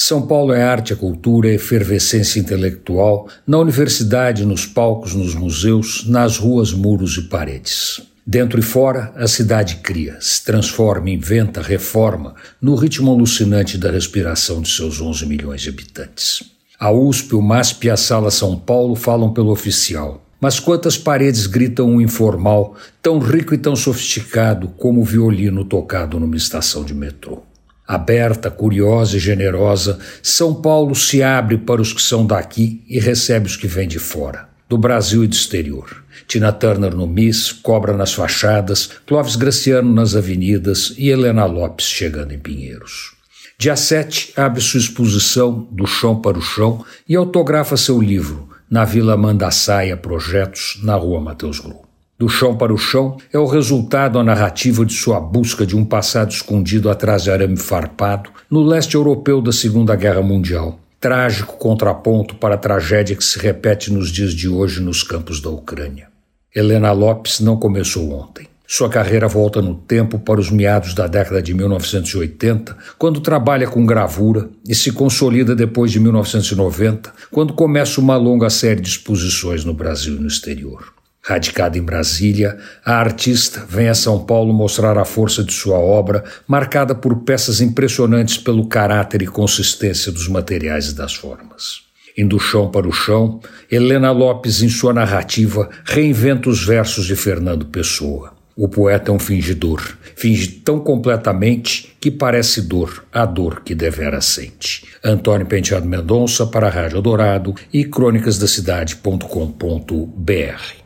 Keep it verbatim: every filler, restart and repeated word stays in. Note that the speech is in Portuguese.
São Paulo é arte, é cultura, é efervescência intelectual, na universidade, nos palcos, nos museus, nas ruas, muros e paredes. Dentro e fora, a cidade cria, se transforma, inventa, reforma, no ritmo alucinante da respiração de seus onze milhões de habitantes. A U S P, o M A S P e a Sala São Paulo falam pelo oficial. Mas quantas paredes gritam um informal, tão rico e tão sofisticado como o violino tocado numa estação de metrô? Aberta, curiosa e generosa, São Paulo se abre para os que são daqui e recebe os que vêm de fora, do Brasil e do exterior. Tina Turner no Miss, Cobra nas fachadas, Clóvis Graciano nas avenidas e Helena Lopes chegando em Pinheiros. Dia sete abre sua exposição Do Chão para o Chão e autografa seu livro na Vila Mandaçaia Projetos, na Rua Mateus Gru. Do Chão para o Chão é o resultado, a narrativa de sua busca de um passado escondido atrás de arame farpado no leste europeu da Segunda Guerra Mundial. Trágico contraponto para a tragédia que se repete nos dias de hoje nos campos da Ucrânia. Helena Lopes não começou ontem. Sua carreira volta no tempo para os meados da década de mil novecentos e oitenta, quando trabalha com gravura, e se consolida depois de mil novecentos e noventa, quando começa uma longa série de exposições no Brasil e no exterior. Radicada em Brasília, a artista vem a São Paulo mostrar a força de sua obra, marcada por peças impressionantes pelo caráter e consistência dos materiais e das formas. Indo do chão para o chão, Helena Lopes, em sua narrativa, reinventa os versos de Fernando Pessoa. O poeta é um fingidor, finge tão completamente que parece dor, a dor que devera sente. Antônio Penteado Mendonça para a Rádio Dourado e crônicas da cidade ponto com ponto br.